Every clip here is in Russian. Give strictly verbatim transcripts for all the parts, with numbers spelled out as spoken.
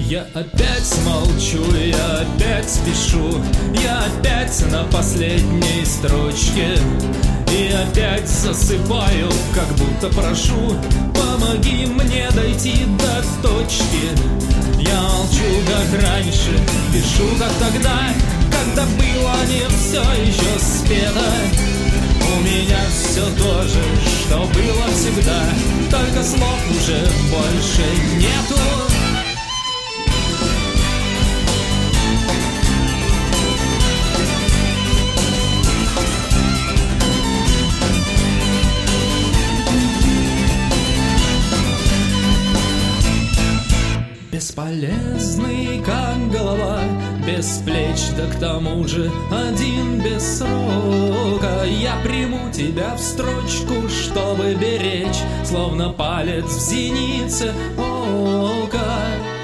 Я опять молчу, я опять спешу, я опять на последней строчке. И опять засыпаю, как будто прошу: помоги мне дойти до точки. Я молчу, как раньше, пишу, как тогда, когда было не все еще спето. У меня все то же, что было всегда, только слов уже больше нету. Бесполезный, как голова, без плеч, да к тому же один без срока. Я приму тебя в строчку, чтобы беречь, словно палец в зенице ока.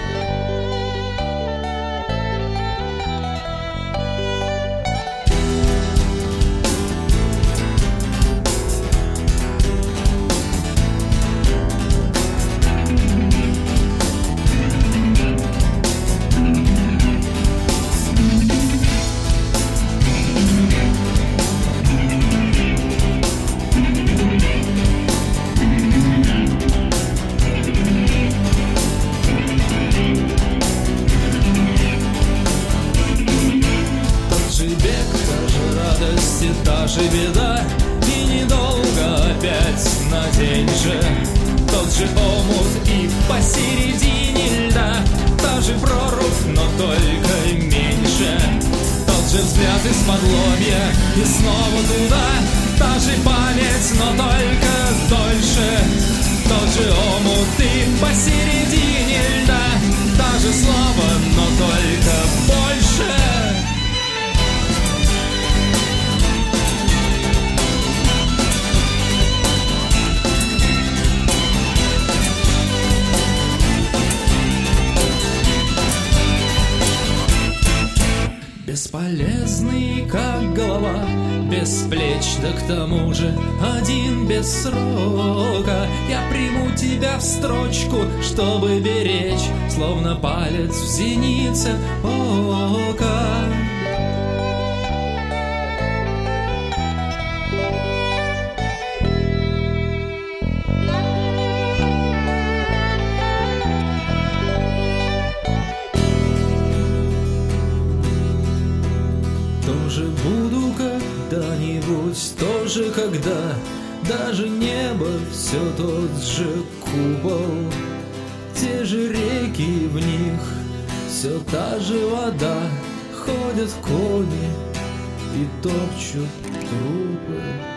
Та же беда, и недолго опять на день же. Тот же омут и посередине льда, та же прорубь, но только меньше. Тот же взгляд из-под лобья и снова туда, та же память, но только дольше. Тот же омут и посередине льда, та же слава, но только больше. Бесполезный, как голова, без плеч, да к тому же один без срока. Я приму тебя в строчку, чтобы беречь, словно палец в зенице ока. Тоже буду когда-нибудь, тоже когда даже небо все тот же купол, те же реки в них, все та же вода, ходят кони и топчут трупы.